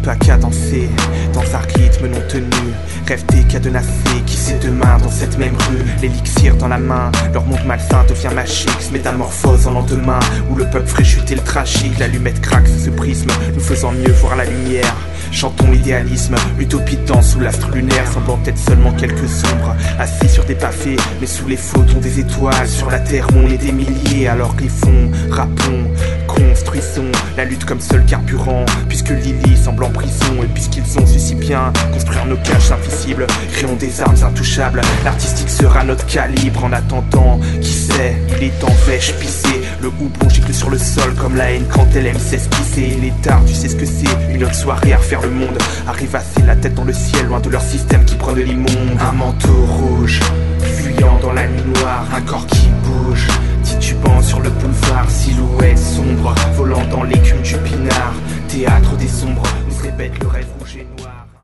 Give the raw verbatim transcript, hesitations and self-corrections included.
pas cadencé dans un rythme non tenu. Rêve des cadenassés qui sait demain dans cette même rue. L'élixir dans la main, leur monde malsain devient magique, se métamorphose en lendemain où le peuple ferait chuter le tragique. L'allumette craque sous ce prisme, nous faisant mieux voir la lumière. Chantons l'idéalisme, utopie de danse sous l'astre lunaire, semblant être seulement quelques ombres, assis sur des pavés, mais sous les photons des étoiles. Sur la terre où on est des milliers, alors griffons, rappons, construisons la lutte comme seul carburant. Puisque Lily semble en prison et puisqu'ils ont su si bien construire nos cages invisibles, créons des armes intouchables. L'artistique sera notre calibre. En attendant, qui sait, il est en vêche pissé. Le houblon gicle sur le sol comme la haine quand elle aime s'esquisser. Il est tard, tu sais ce que c'est, une autre soirée à refaire le monde. Arrive assez la tête dans le ciel, loin de leur système qui prend de l'immonde. Un manteau rouge, fuyant dans la nuit noire, un corps qui bouge, titubant sur le boulevard, silhouette sombre, volant dans l'écume du pinard. Théâtre des sombres, nous répète le rêve rouge et noir.